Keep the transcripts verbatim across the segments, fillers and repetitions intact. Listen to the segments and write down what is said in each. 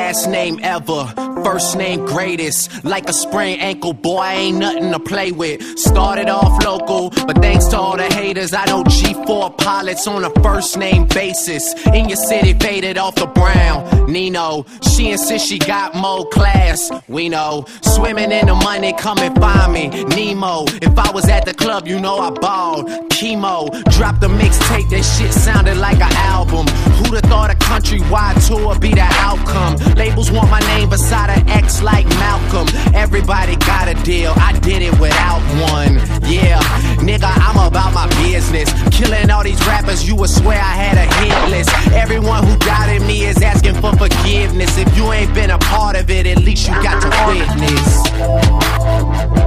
last name ever, first name greatest. Like a sprained ankle, boy, I ain't nothing to play with. Started off local, but thanks to all the haters, I know G four pilots on a first name basis. In your city, faded off the brown. Nino, she insists she got more class. We know, swimming in the money, come and find me. Nemo, if I was at the club, you know I balled. Chemo, dropped a mixtape, that shit sounded like an album. Who'd have thought a countrywide tour be the outcome? Labels want my name beside an X like Malcolm. Everybody got a deal, I did it without one. Yeah, nigga, I'm about my business. Killing all these rappers, you would swear I had a hit list. Everyone who doubted me is asking for forgiveness. If you ain't been a part of it, at least you got to witness.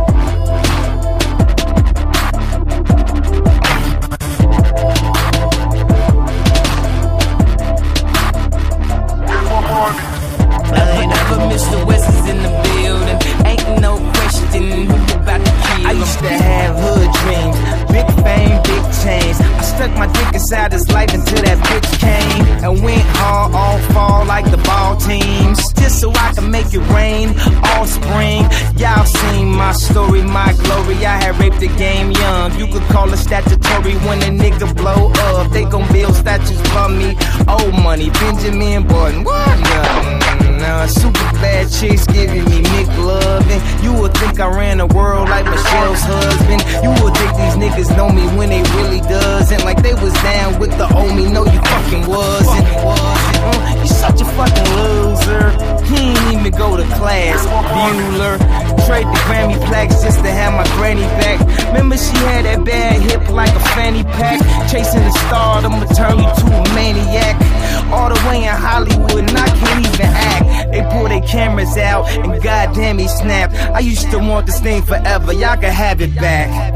Mister West is in the building, ain't no question who about to kill him. I used to have hood dreams, big fame, big chains. I stuck my dick inside his life until that bitch came and went hard all fall like the ball teams, just so I could make it rain all spring. Y'all seen my story, my glory. I had raped the game young. You could call it statutory when a nigga blow up. They gon' build statues for me. Old money, Benjamin Button. What? No, no, super bad chicks giving me McLovin'. You would think I ran the world like Michelle's husband. You would think these niggas know me when they really doesn't. Like they was down with the old me. No, you fucking wasn't. Mm, you such a fucking loser. He ain't even go to class. Bueller. Trade the Grammy plaques just to have my granny back. Remember she had that bad hip like a fanny pack. Chasing the stardom would turn you to a maniac. All the way in Hollywood and I can't even act. They pull their cameras out and goddamn he snapped. I used to want this thing forever. Y'all can have it back.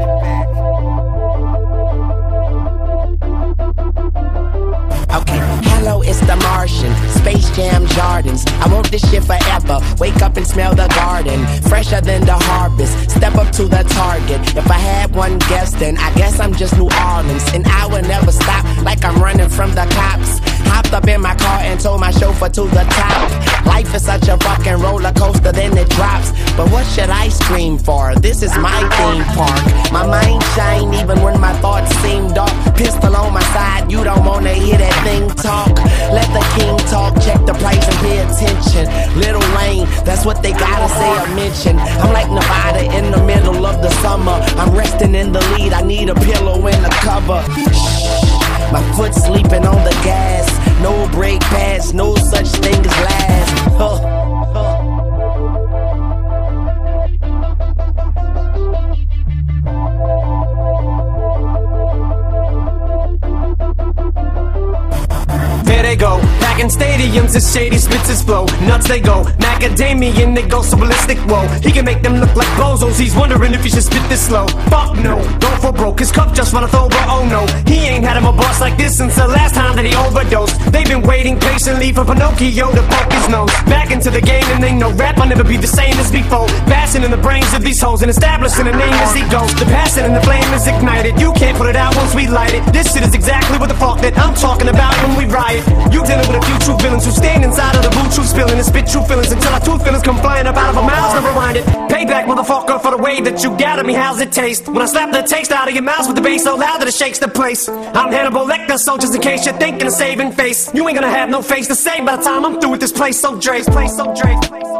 Okay, hello, it's the Martian, Space Jam Jardins. I want this shit forever, wake up and smell the garden. Fresher than the harvest, step up to the target. If I had one guess, then I guess I'm just New Orleans. And I will never stop, like I'm running from the cops. Hopped up in my car and told my chauffeur to the top. Life is such a fucking roller coaster, then it drops. But what should I scream for? This is my theme park. My mind shine even when my thoughts seem dark. Pistol on my side, you don't wanna hear that thing talk. Let the king talk, check the price and pay attention. Little Wayne, that's what they gotta say or mention. I'm like Nevada in the middle of the summer. I'm resting in the lead, I need a pillow in the cover. Shh. My foot sleeping on the gas. No brake pads, no such thing as last. Huh. Huh. There they go, packing stadiums as shady spits his flow. Nuts they go, macadamian they go so ballistic, whoa. He can make them look like bozos, he's wondering if he should spit this slow. Fuck no, don't for broke, his cup just wanna throw, but oh no. He ain't had him a boss like this since the last time that he overdosed. They've been waiting patiently for Pinocchio to poke his nose. Back into the game and they know rap will never be the same as before. Bashing in the brains of these hoes and establishing a name as he goes. The passion and the flame is ignited, you can't put it out once we light it. This shit is exactly what the fuck that I'm talking about when we riot. You dealing with a few true villains who stand inside of the boot, true spilling and spit true feelings until our true feelings come flying up out of our mouths. Never mind it. Payback, motherfucker, for the way that you got at me. How's it taste? When I slap the taste out of your mouth with the bass so loud that it shakes the place. I'm Hannibal Lecter, so just in case you're thinking of saving face, you ain't gonna have no face to say by the time I'm through with this place. So Dre's place, so Dre's place.